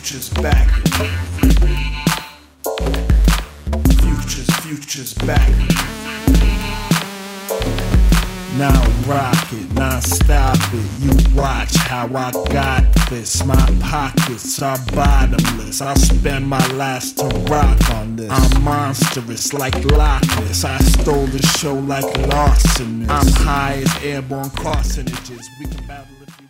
Future's back. Future's back. Now rock it, now stop it. You watch how I got this. My pockets are bottomless. I'll spend my last to rock on this. I'm monstrous like Loch Ness. I stole the show like Larson. I'm high as airborne carcinogens. We can battle if you